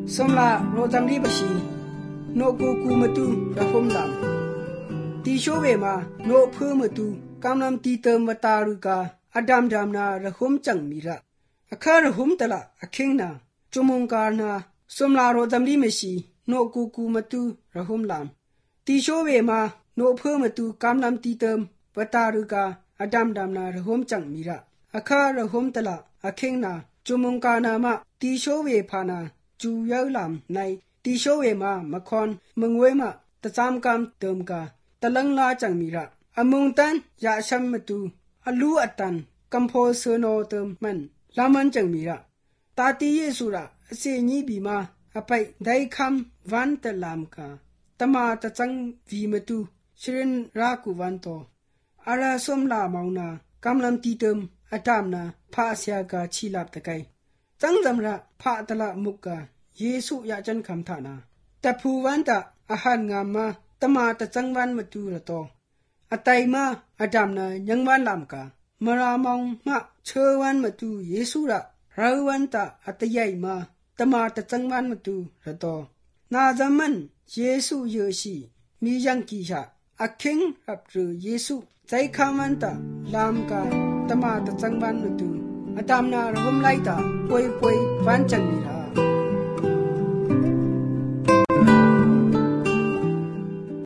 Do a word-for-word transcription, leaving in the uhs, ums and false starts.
สมลาโรจัมรีบชีโนกูกูมตุระคมลำตีโชเวมาโนเพื่อมตุกำลังตีเติมวตารุกาอดัมดามนาระคมจังมีระอาคาระคมตละอาคิงนาจุมงการนาสมลาโรจัมรีมชีโนกูกูมตุระคมลำตีโชเวมาโนเพื่อมตุกำลังตีเติมวตารุกาอดัมดามนาระคมจังมีระอาคาระคมตละอาคิงนาจุมงการนามาตีโชเวพานาจูเยาลำในตีโชเวมามะคอนมึงเวมาตะจามกำเติมกาตะลังลาจังมีระอมุงตันยาชัมมตุอลูอัตันกัมโพเซโนเติมมันลามันจังมีระตาตีเยซูระเสญีบีมาอไปไดคัมวันตะลามกาตมาตะจังวีมตุชรินรากุวันโตอาราสมลามาวนากำลังตีเติมอดามนาพาเสียกาชีลาบตะไกจังจำระพาตละมุกกาเยซูยาจันคำฐานาแต่ผู้วันตะอาหารงามมาตมาตะจังวันมาดูระโตอตัยมาอดามนายังวันลำกามารามองมาเชวันมาดูเยซูระราวันตะอตยัยมาตมาตะจังวันมาดูระโตนาจามันเยซูเยชีมียังกีชาอาคิงรับหรือเยซูใจคำวันตะลำกาตมาตะจังวันมาดูอดามนาระวมไลตาป่วยป่วยวันจังมีระ